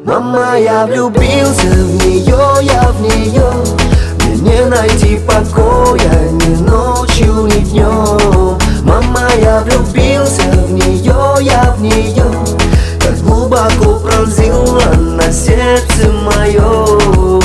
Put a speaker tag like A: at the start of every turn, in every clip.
A: Мама, я влюбился в нее, я в нее. Мне не найти покоя ни ночью, ни днем. Мама, я влюбился в нее, я в нее. Так глубоко пронзила на сердце мое.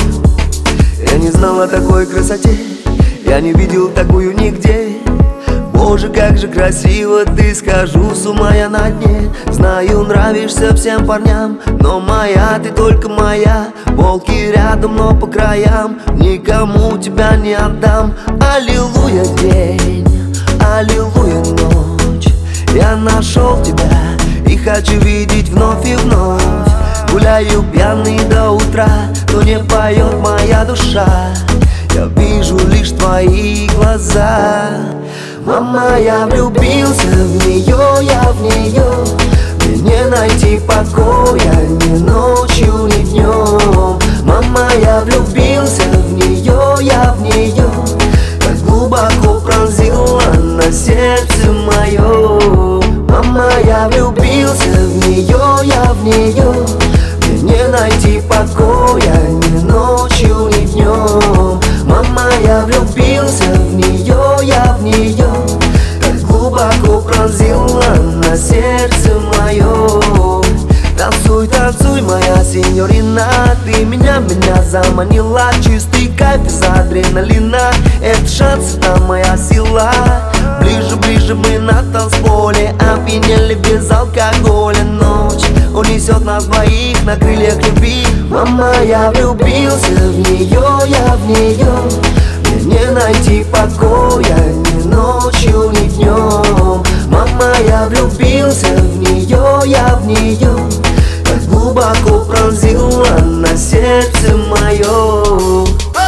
A: Я не знал о такой красоте, я не видел такую нигде. Боже, как же красиво ты, скажу, с ума я на дне. Знаю, нравишься всем парням, но моя, ты только моя. Волки рядом, но по краям, никому тебя не отдам. Аллилуйя день, аллилуйя ночь. Я нашел тебя и хочу видеть вновь и вновь. Гуляю пьяный до утра, но не поет моя душа. Я вижу лишь твои глаза. Мама, я влюбился в нее, я в нее. Мне не найти покоя ни ночью, ни днем. Мама, я влюбился в нее, я в нее. Так глубоко пронзила на сердце мое. Мама, я влюбился в нее, я в нее. Мне не найти покоя ни ночью, ни днем. Мама, я влюбился в нее, я в нее. Так глубоко пронзила на сердце мое. Танцуй, танцуй, моя сеньорина. Ты меня заманила. Чистый кайф из адреналина. Это шанс, это моя сила. Ближе, ближе мы на танцполе. Опьянели без алкоголя. Ночь унесет нас двоих на крыльях любви. Мама, я влюбился в нее, я в нее. Мне не найти покоя ни ночью, ни днем. Мама, я влюбился в нее, я в нее. Так глубоко пронзила на сердце мое.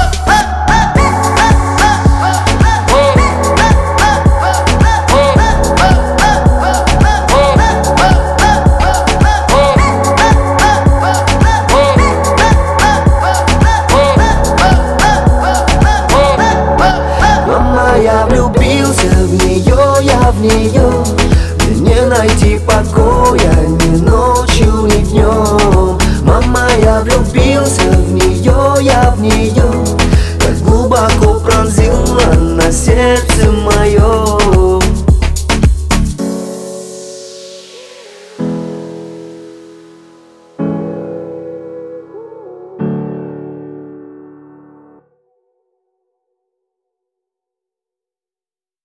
A: Я влюбился в нее, я в нее. Мне не найти покоя ни ночью, ни днем. Мама, я влюбился в нее, я в нее. Так глубоко пронзила на сердце мое.